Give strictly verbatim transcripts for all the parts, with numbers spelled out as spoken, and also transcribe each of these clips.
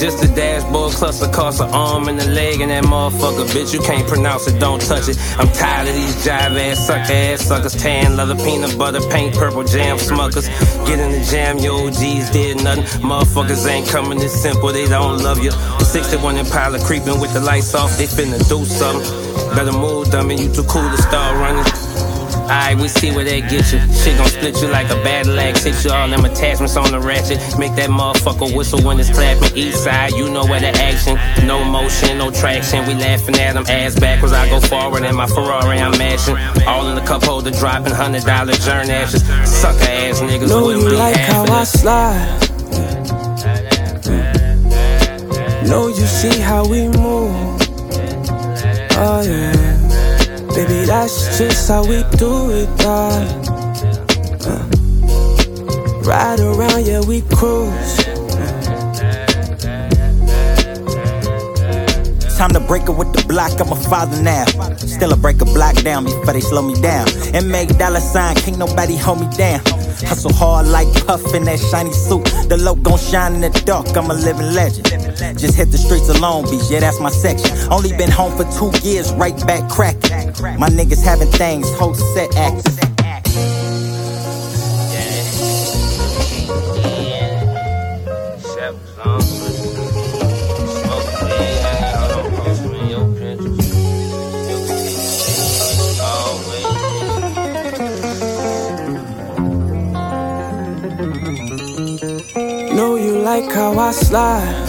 just a dashboard cluster, cost an arm and a leg, and that motherfucker, bitch, you can't pronounce it, don't touch it. I'm tired of these jive ass, sucker ass suckers, tan leather, peanut butter, paint, purple jam, smuckers. Get in the jam, your O Gs did nothing. Motherfuckers ain't coming this simple, they don't love you. sixty-one Impala creeping with the lights off, they finna do something. Better move, dummy, you too cool to start running. Alright, we see where they get you. Shit gon' split you like a battle axe. Hit you all them attachments on the ratchet. Make that motherfucker whistle when it's clapping. East side, you know where the action. No motion, no traction. We laughing at them ass backwards. I go forward in my Ferrari, I'm mashing. All in the cup holder, dropping hundred dollar journey ashes. Sucker ass niggas know wouldn't you be like how I slide. Know you see how we move. Oh yeah. Baby, that's just how we do it, dog. Uh, ride around, yeah, we cruise. Time to break it with the block, I'm a father now. Still a break a block down before they slow me down. And make dollar sign, can't nobody hold me down. Hustle hard like Puff in that shiny suit. The low gon' shine in the dark, I'm a living legend. Just hit the streets of Long Beach, yeah, that's my section. Only been home for two years, right back cracking. My niggas having things, whole set acting. Know you like how I slide.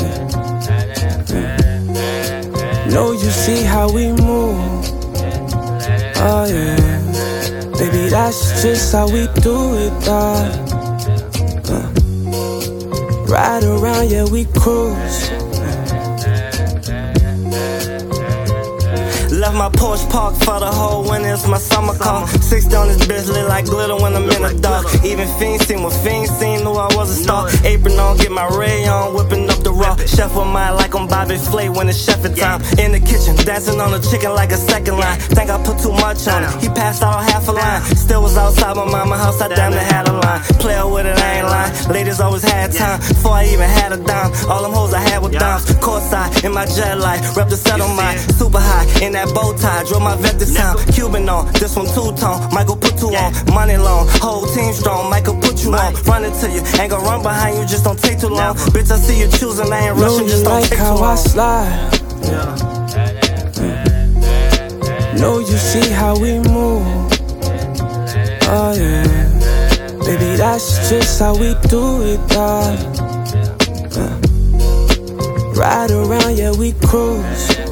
Know you see how we move. Oh yeah. Baby, that's just how we do it, dog. Uh, ride around, yeah, we cruise. Left my porch parked for the whole winter, it's my summer car. sixty on this bitch lit like glitter when I'm in the dark. Even fiends seen what fiends seen, knew I was a star. Apron on, get my ray on, whipping up the raw. Chef with mine like I'm Bobby Flay when it's chefing time. In the kitchen, dancing on the chicken like a second line. Think I put too much on it, he passed out half a line. Still was outside my mama house, I damn near had a line. Player with it, I ain't lying, ladies always had time. Before I even had a dime, all them hoes I had were dimes. Courtside, in my jet light, rep the set on my super high. In that bow tie, drove my vet this time. Cuban on, this one two-tone, Michael put two on. Money long, whole team strong, Michael put you on. Running to you, ain't gon' run behind you, just don't take too long. Bitch, I see you choosing, I ain't rushing, just don't take too long. Know you like how I slide. Know you see how we move. Oh yeah. Baby, that's just how we do it, dog. Uh, ride around, yeah, we cruise.